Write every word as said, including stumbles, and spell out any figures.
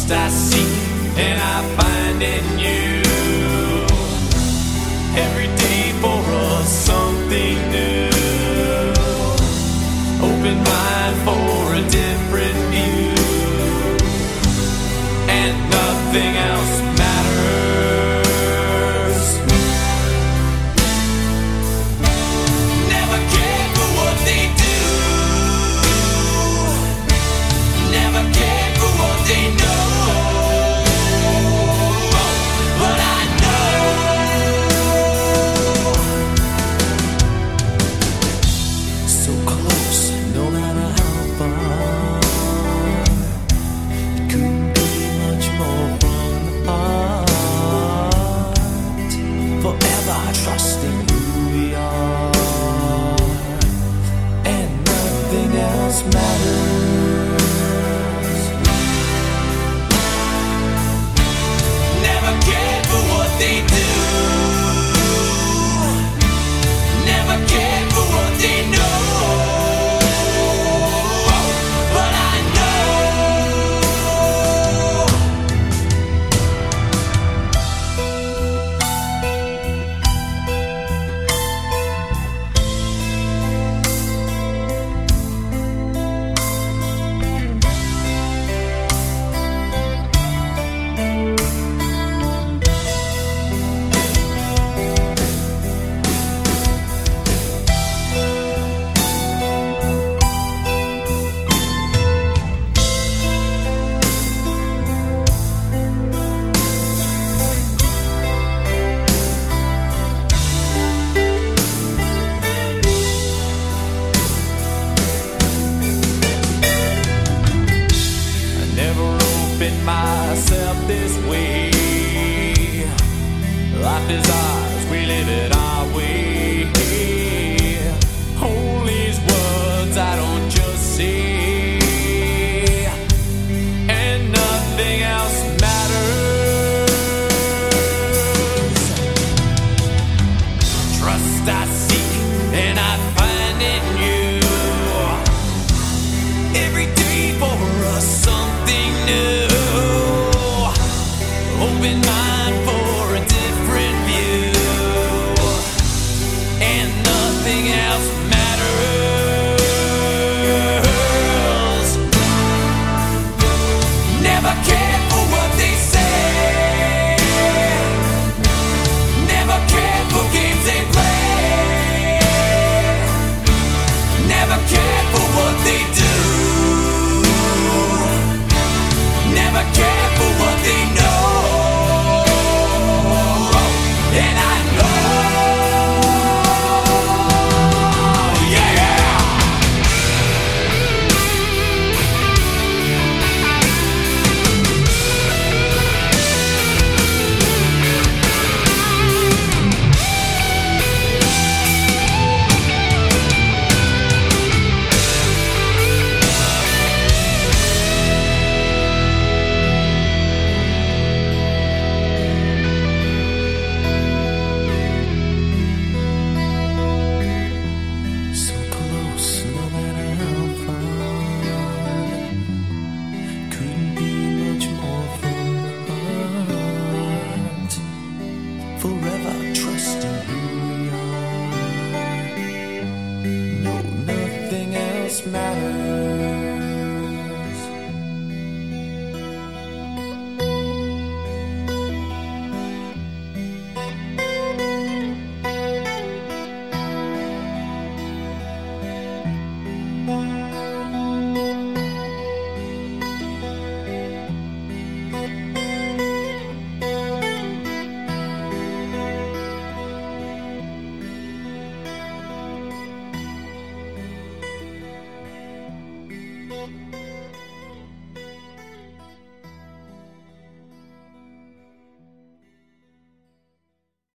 Trust I seek and I find in you. Every day for us something new. Open mind for a different view. And nothing else matters. Never cared for what they do. Never cared for what they know. But I know so close, no matter how far. It couldn't be much more from the heart. Forever trusting who we are. And nothing else matters. Never cared for what they do. Never cared for what they know. But I know I never opened myself this way. Life is ours, we live it our way. Hold these words I don't just say. And nothing else matters. Trust I seek and I find in you. Every day for us something new. Open mind for a different view. And nothing else matters. Never cared